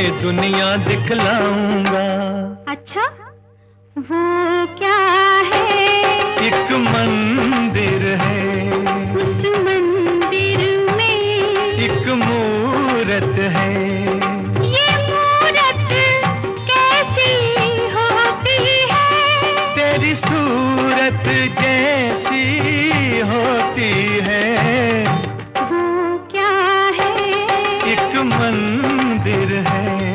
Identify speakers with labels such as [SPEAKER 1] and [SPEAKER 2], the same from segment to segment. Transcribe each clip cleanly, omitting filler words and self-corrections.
[SPEAKER 1] दुनिया दिखलाऊंगा।
[SPEAKER 2] अच्छा, वो क्या है?
[SPEAKER 1] एक मंदिर है,
[SPEAKER 2] उस मंदिर में
[SPEAKER 1] एक मूरत है।
[SPEAKER 2] ये मूरत कैसी होती है?
[SPEAKER 1] तेरी सूरत जैसी होती है।
[SPEAKER 2] वो क्या है?
[SPEAKER 1] एक मंदिर है।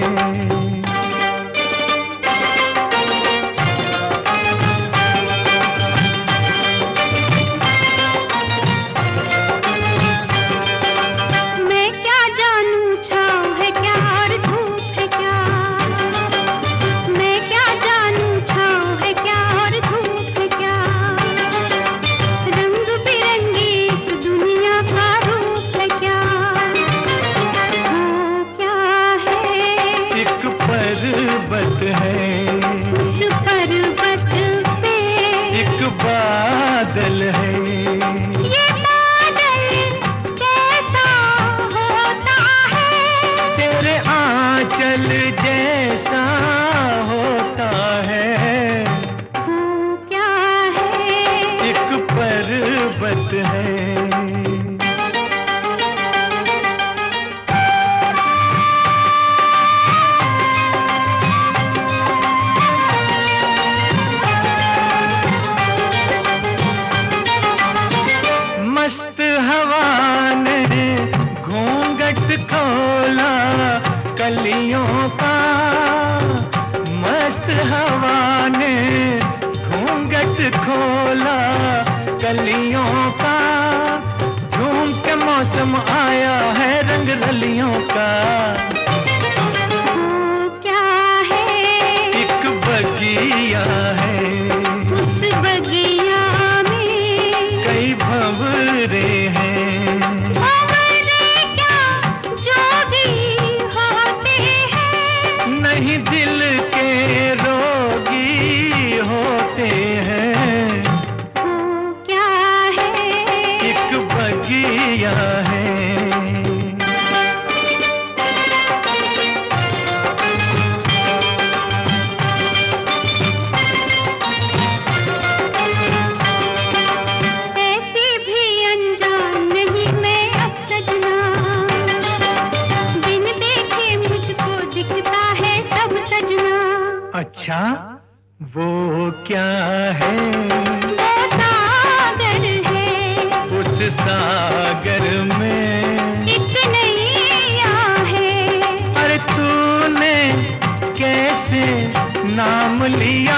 [SPEAKER 1] पर्वत है,
[SPEAKER 2] उस पर्वत पे
[SPEAKER 1] एक बादल है।
[SPEAKER 2] ये बादल कैसा होता है?
[SPEAKER 1] तेरे आंचल जैसा होता है।
[SPEAKER 2] वो क्या है?
[SPEAKER 1] एक पर्वत है। मस्त हवा ने घूंघट खोला कलियों का। मस्त हवा ने घूंघट खोला कलियों का। झूम के मौसम आया है रंग रलियों का।
[SPEAKER 2] वो क्या है?
[SPEAKER 1] एक बगिया है,
[SPEAKER 2] उस बगिया में
[SPEAKER 1] कई भंवरे हैं।
[SPEAKER 2] भंवरे क्या जोगी होते हैं?
[SPEAKER 1] नहीं, दिल के रोगी होते हैं।
[SPEAKER 2] वो क्या है?
[SPEAKER 1] एक बगिया है।
[SPEAKER 2] ऐसी भी अनजान नहीं मैं अब सजना। बिन देखे मुझको दिखता है सब सजना।
[SPEAKER 1] अच्छा, वो क्या है?
[SPEAKER 2] वो सागर है,
[SPEAKER 1] उस सागर में
[SPEAKER 2] एक नैया है।
[SPEAKER 1] अरे तूने कैसे नाम लिया